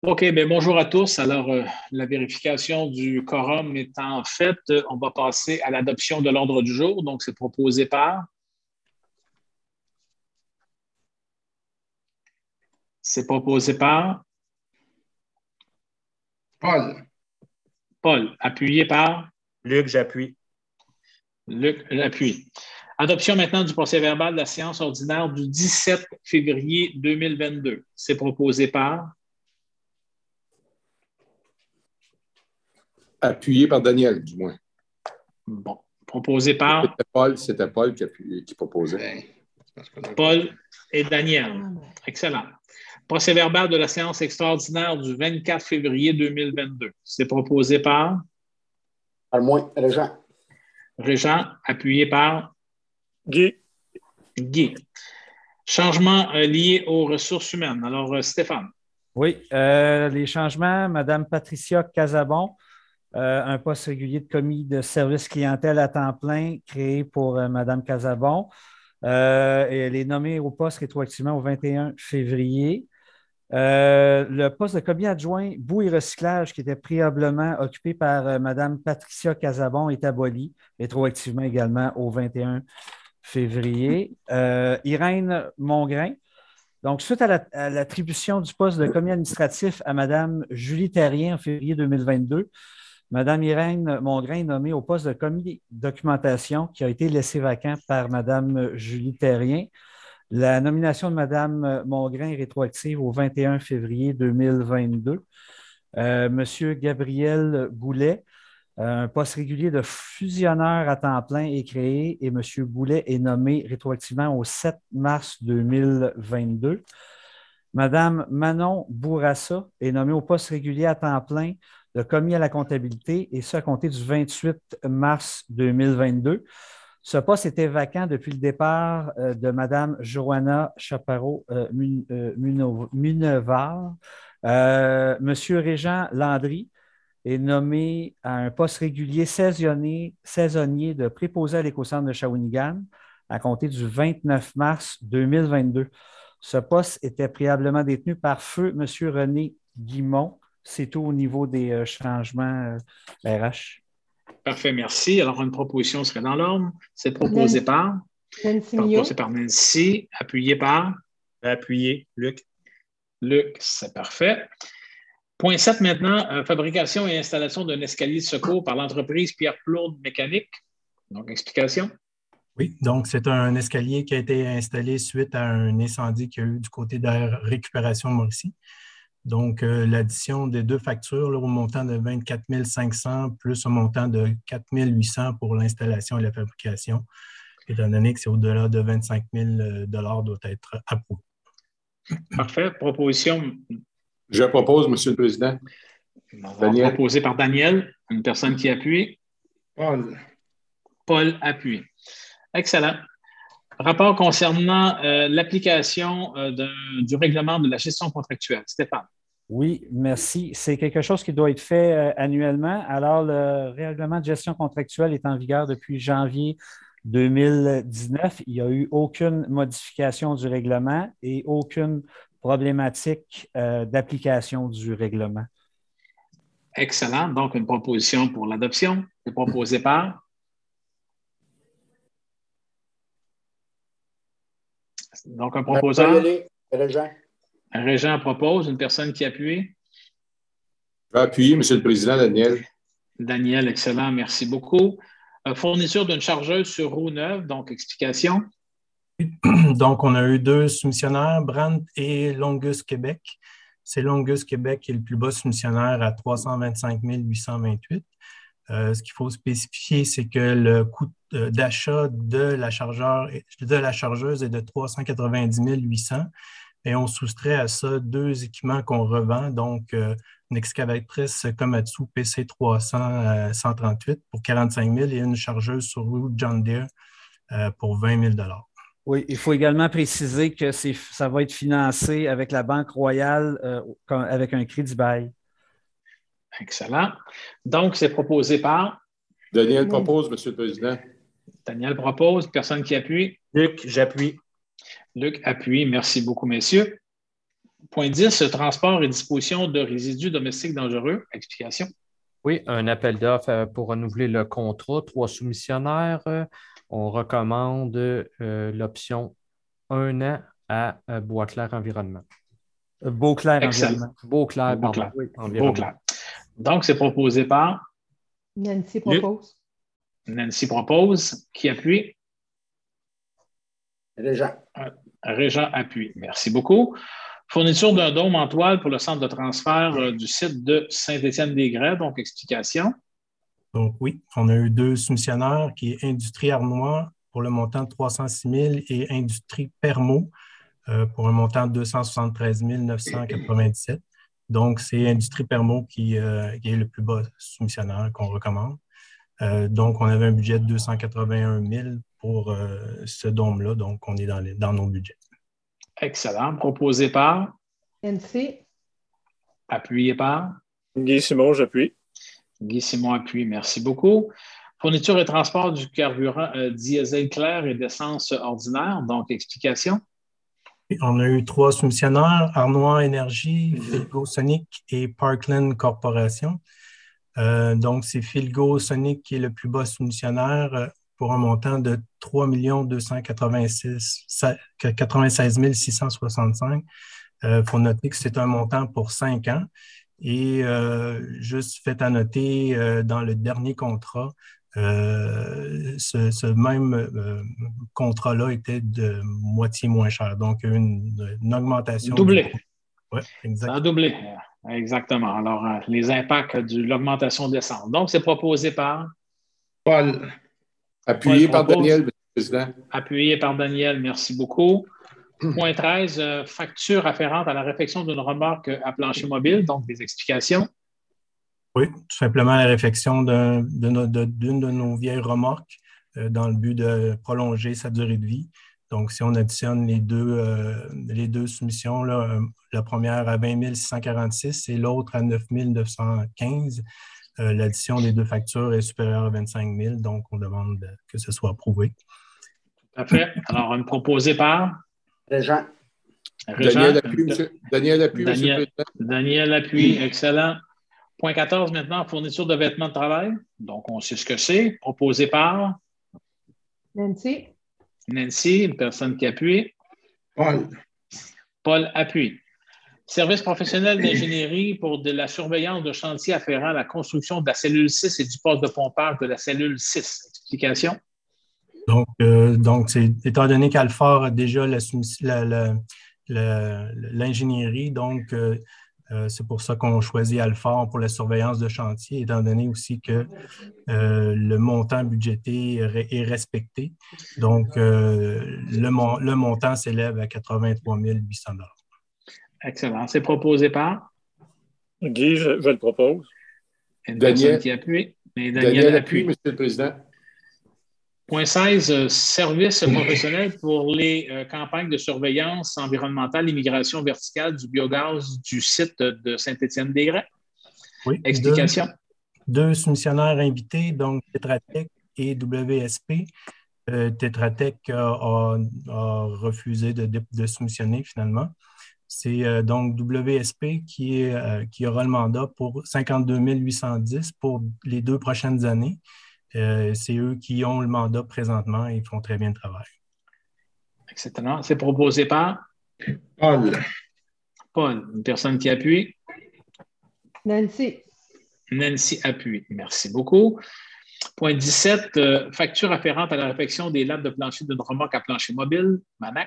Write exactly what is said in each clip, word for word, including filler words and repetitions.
OK, bien bonjour à tous. Alors, euh, la vérification du quorum étant faite, euh, on va passer à l'adoption de l'ordre du jour. Donc, c'est proposé par, c'est proposé par Paul. Paul, appuyé par Luc, j'appuie. Luc, appuie. Adoption maintenant du procès-verbal de la séance ordinaire du dix-sept février deux mille vingt-deux. C'est proposé par Appuyé par Daniel, du moins. Bon, proposé par C'était Paul, c'était Paul qui, appuyait, qui proposait. Paul et Daniel. Excellent. Procès-verbal de la séance extraordinaire du vingt-quatre février deux mille vingt-deux. C'est proposé par Par moi, Régent. Régent, appuyé par Guy. Guy. Changement euh, lié aux ressources humaines. Alors, euh, Stéphane. Oui, euh, les changements, Mme Patricia Casabon, euh, un poste régulier de commis de service clientèle à temps plein créé pour euh, Mme Casabon. Euh, et elle est nommée au poste rétroactivement au vingt et un février. Euh, le poste de commis adjoint boue et recyclage qui était préalablement occupé par euh, Mme Patricia Casabon est aboli, rétroactivement également au vingt et un février. Euh, Irène Mongrain. Donc, suite à, la, à l'attribution du poste de commis administratif à Mme Julie Terrien en février deux mille vingt-deux, Mme Irène Mongrain est nommée au poste de commis documentation qui a été laissé vacant par Mme Julie Terrien. La nomination de Mme Mongrain est rétroactive au vingt et un février deux mille vingt-deux. Euh, M. Gabriel Goulet, un poste régulier de fusionneur à temps plein est créé et M. Goulet est nommé rétroactivement au sept mars deux mille vingt-deux. Mme Manon Bourassa est nommée au poste régulier à temps plein de commis à la comptabilité et ce à compter du vingt-huit mars deux mille vingt-deux. Ce poste était vacant depuis le départ euh, de Mme Joanna Chaparro-Munevard. Euh, M. Régent Landry est nommé à un poste régulier saisonnier, saisonnier de préposé à l'éco-centre de Shawinigan à compter du vingt-neuf mars deux mille vingt-deux. Ce poste était préalablement détenu par feu M. René Guimont. C'est tout au niveau des euh, changements euh, R H. Parfait, merci. Alors, une proposition serait dans l'ordre. C'est proposé Nancy, par Nancy proposé par Nancy, appuyé par Appuyé. Luc. Luc. C'est parfait. Point sept maintenant, euh, fabrication et installation d'un escalier de secours par l'entreprise Pierre Plourde Mécanique. Donc, explication. Oui, donc c'est un escalier qui a été installé suite à un incendie qu'il y a eu du côté de la récupération de Mauricie. Donc, euh, l'addition des deux factures là, au montant de vingt-quatre mille cinq cents plus un montant de quatre mille huit cents pour l'installation et la fabrication, étant donné que c'est au-delà de vingt-cinq mille dollars doit être approuvé. Parfait. Proposition. Je propose, M. le Président. Daniel. Proposé par Daniel, une personne qui appuie. Paul. Paul appuie. Excellent. Rapport concernant euh, l'application euh, de, du règlement de la gestion contractuelle. Stéphane. Oui, merci. C'est quelque chose qui doit être fait euh, annuellement. Alors, le règlement de gestion contractuelle est en vigueur depuis janvier deux mille dix-neuf. Il n'y a eu aucune modification du règlement et aucune problématique euh, d'application du règlement. Excellent. Donc, une proposition pour l'adoption. C'est proposé par Donc, un proposeur. Régent. Un régent propose, une personne qui appuie. Je vais appuyer, M. le Président, Daniel. Daniel, excellent, merci beaucoup. Euh, fourniture d'une chargeuse sur roue neuve, donc explication. Donc, on a eu deux soumissionnaires, Brandt et Longus Québec. C'est Longus Québec qui est le plus bas soumissionnaire à trois cent vingt-cinq mille huit cent vingt-huit. Euh, ce qu'il faut spécifier, c'est que le coût d'achat de la, chargeur, de la chargeuse est de trois cent quatre-vingt-dix mille huit cents et on soustrait à ça deux équipements qu'on revend, donc euh, une excavatrice Komatsu P C trois cents cent trente-huit pour quarante-cinq mille et une chargeuse sur roue John Deere euh, pour vingt mille dollars. Oui, il faut également préciser que c'est, ça va être financé avec la Banque Royale euh, avec un crédit bail. Excellent. Donc, c'est proposé par Daniel propose, M. le Président. Daniel propose. Personne qui appuie? Luc, j'appuie. Luc appuie. Merci beaucoup, messieurs. Point dix, transport et disposition de résidus domestiques dangereux. Explication. Oui, un appel d'offres pour renouveler le contrat. Trois soumissionnaires. On recommande euh, l'option un an à euh, Boisclair Environnement. Beauclair Excellent. Environnement. Beauclair, pardon. Beauclair. Oui, Environnement. Beauclair. Donc, c'est proposé par Nancy propose. Nancy propose. Qui appuie? Régent. Régent appuie. Merci beaucoup. Fourniture d'un dôme en toile pour le centre de transfert euh, du site de Saint-Étienne-des-Grès. Donc, explication. Donc oui, on a eu deux soumissionnaires qui est Industrie Arnois pour le montant de trois cent six mille et Industrie Permo euh, pour un montant de deux cent soixante-treize mille neuf cent quatre-vingt-dix-sept. Donc, c'est Industrie Permo qui, euh, qui est le plus bas soumissionnaire qu'on recommande. Euh, donc, on avait un budget de deux cent quatre-vingt-un mille pour euh, ce dôme-là. Donc, on est dans, les, dans nos budgets. Excellent. Proposé par? Nancy. Appuyé par? Guy Simon, j'appuie. Guy Simon appuie. Merci beaucoup. Fourniture et transport du carburant euh, diesel clair et d'essence ordinaire. Donc, explication. On a eu trois soumissionnaires, Arnois Énergie, Philgo Sonic et Parkland Corporation. Euh, donc, c'est Philgo Sonic qui est le plus bas soumissionnaire euh, pour un montant de trois millions deux cent quatre-vingt-seize mille six cent soixante-cinq. Il euh, faut noter que c'est un montant pour cinq ans. Et euh, juste fait à noter, euh, dans le dernier contrat, euh, ce, ce même euh, contrat-là était de moitié moins cher. Donc, une, une augmentation. Doublé. Du... Oui, exactement. Ça a doublé. Exactement. Alors, euh, les impacts de l'augmentation d'essence. Donc, c'est proposé par? Paul. Appuyé Paul par propose. Daniel, M. le Président. Appuyé par Daniel. Merci beaucoup. Point treize, euh, facture afférente à la réfection d'une remorque à plancher mobile, donc des explications. Oui, tout simplement la réfection d'un, de no, de, d'une de nos vieilles remorques euh, dans le but de prolonger sa durée de vie. Donc, si on additionne les deux, euh, les deux soumissions, là, euh, la première à vingt mille six cent quarante-six et l'autre à neuf mille neuf cent quinze, euh, l'addition des deux factures est supérieure à vingt-cinq mille, donc on demande que ce soit approuvé. Tout à fait. Alors, une proposée par? Régent. Régent. Daniel appuie, monsieur. Daniel appuie, Daniel, monsieur le Président. Daniel appuie, excellent. Point quatorze maintenant, fourniture de vêtements de travail. Donc, on sait ce que c'est. Proposé par? Nancy. Nancy, une personne qui appuie. Paul. Paul appuie. Service professionnel d'ingénierie pour de la surveillance de chantier afférent à la construction de la cellule six et du poste de pompage de la cellule six. Explication? Donc, euh, donc c'est, étant donné qu'Alfort a déjà la, la, la, la, l'ingénierie, donc euh, euh, c'est pour ça qu'on choisit Alfort pour la surveillance de chantier, étant donné aussi que euh, le montant budgété est respecté. Donc, euh, le, mon, le montant s'élève à quatre-vingt-trois mille huit cents dollars. Excellent. C'est proposé par? Guy, je, je le propose. Une Daniel, personne qui appuie. Mais Daniel, Daniel appuie. appuie, Monsieur le Président. Point seize, euh, service professionnel pour les euh, campagnes de surveillance environnementale, immigration verticale du biogaz du site de Saint-Étienne-des-Grès. Oui, explication. Deux, deux soumissionnaires invités, donc Tetra Tech et W S P. Euh, Tetra Tech a, a, a refusé de, de, de soumissionner finalement. C'est euh, donc W S P qui, est, euh, qui aura le mandat pour cinquante-deux mille huit cent dix pour les deux prochaines années. Euh, c'est eux qui ont le mandat présentement et ils font très bien le travail. Excellent. C'est proposé par? Paul. Paul, une personne qui appuie. Nancy. Nancy appuie. Merci beaucoup. Point dix-sept, euh, facture afférente à la réfection des lattes de plancher d'une remorque à plancher mobile. Manac.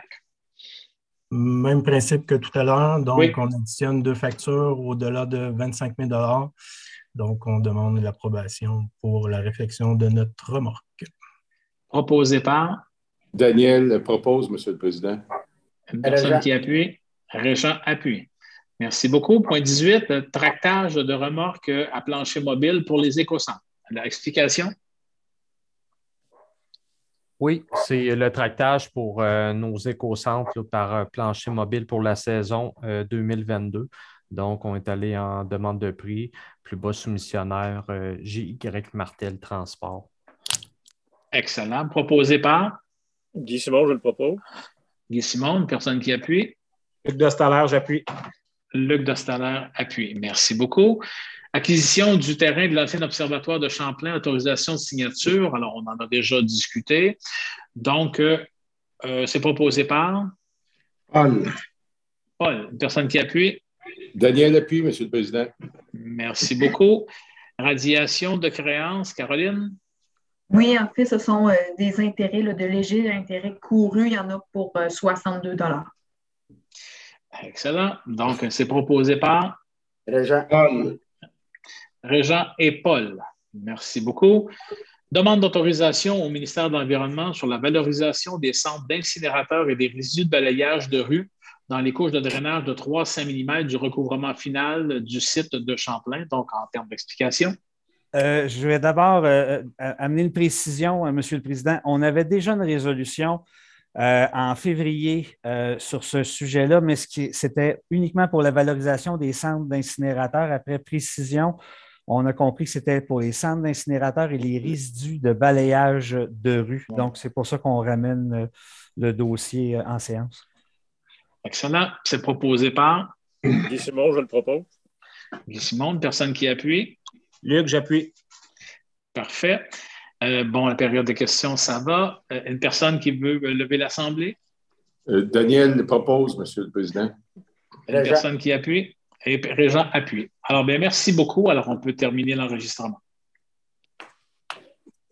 Même principe que tout à l'heure. Donc, oui. On additionne deux factures au-delà de vingt-cinq mille dollars. Donc, on demande l'approbation pour la réfection de notre remorque. Proposé par? Daniel propose, Monsieur le Président. Une personne Régent. Qui appuie. Régent appuie. Merci beaucoup. Point dix-huit, tractage de remorque à plancher mobile pour les écocentres. L'explication? Oui, c'est le tractage pour euh, nos écocentres là, par euh, plancher mobile pour la saison euh, deux mille vingt-deux. Donc, on est allé en demande de prix, plus bas soumissionnaire, euh, G Y Martel Transport. Excellent. Proposé par? Guy Simon, je le propose. Guy Simon, une personne qui appuie. Luc Dostaler, j'appuie. Luc Dostaler appuie. Merci beaucoup. Acquisition du terrain de l'ancien observatoire de Champlain, autorisation de signature. Alors, on en a déjà discuté. Donc, euh, euh, c'est proposé par Paul. Paul. Une personne qui appuie. Daniel appuie, M. le Président. Merci beaucoup. Radiation de créances, Caroline? Oui, en fait, ce sont euh, des intérêts, là, de légers intérêts courus. Il y en a pour euh, soixante-deux dollars. Excellent. Donc, c'est proposé par Régent. Paul. Régent et Paul. Merci beaucoup. Demande d'autorisation au ministère de l'Environnement sur la valorisation des centres d'incinérateurs et des résidus de balayage de rue dans les couches de drainage de trois à cinq millimètres du recouvrement final du site de Champlain, donc en termes d'explication. Euh, je vais d'abord euh, amener une précision, euh, Monsieur le Président. On avait déjà une résolution euh, en février euh, sur ce sujet-là, mais ce qui, c'était uniquement pour la valorisation des centres d'incinérateurs. Après précision, on a compris que c'était pour les centres d'incinérateurs et les résidus de balayage de rue. Donc, c'est pour ça qu'on ramène euh, le dossier euh, en séance. Excellent. C'est proposé par Guy Simon, je le propose. Guy Simon, une personne qui appuie. Luc, j'appuie. Parfait. Euh, bon, la période de questions, ça va. Euh, une personne qui veut lever l'Assemblée? Euh, Daniel propose, M. le Président. Une Régent. personne qui appuie? Et Régent appuie. Alors, bien, merci beaucoup. Alors, on peut terminer l'enregistrement.